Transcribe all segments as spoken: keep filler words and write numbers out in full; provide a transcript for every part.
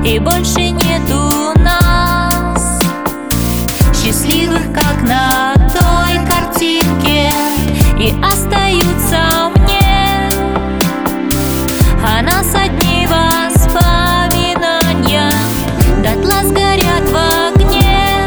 и больше нету нас, счастливых, как на той картинке, и остаются мне о нас одни воспоминания. Дотла сгорят в огне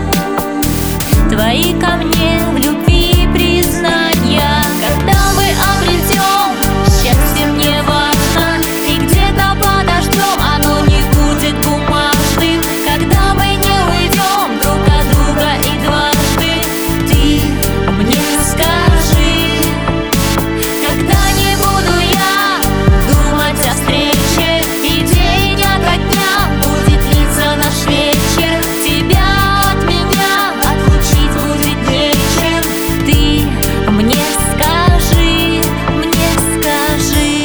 твои ко мне в любви признания. Когда мы обретем счастье, мне важно, и где-то подождем, оно не будет бумажным. Когда мы не уйдем друг от друга и дважды, ты мне скажи, когда не буду я думать о встрече, и день ото дня будет длиться наш вечер. Тебя от меня отлучить будет нечем. Ты мне скажи, мне скажи.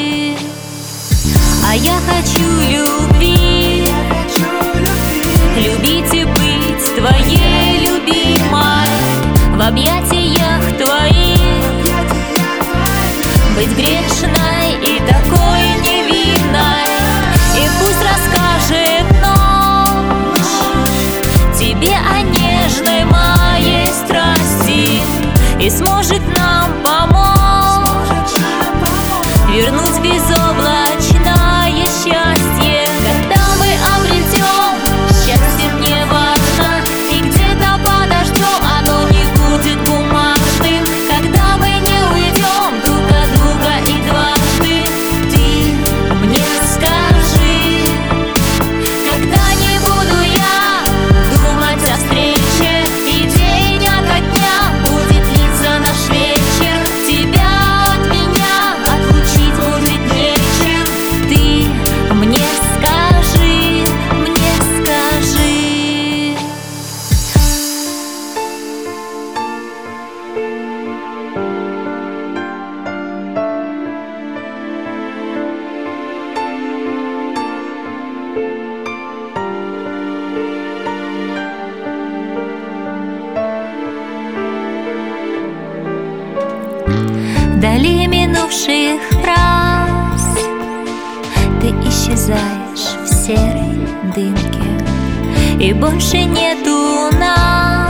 А я хочу любви, любить и быть твоей любимой, в объятиях твоих быть грешной и такой невинной. И пусть расскажет ночь тебе о нежной моей страсти, и сможет нам помочь вернуть безоблачное счастье. Когда мы обретем счастье, мне важно, и где-то подождем, оно не будет бумажным. Когда мы не уйдем друг от друга и дважды, ты мне скажи, когда не буду я думать о встрече, и день ото дня будет длиться наш вечер. Тебя от меня отлучить будет нечем. Ты мне скажи, мне скажи. Вдали минувших фраз ты исчезаешь в серой дымке, и больше нету нас,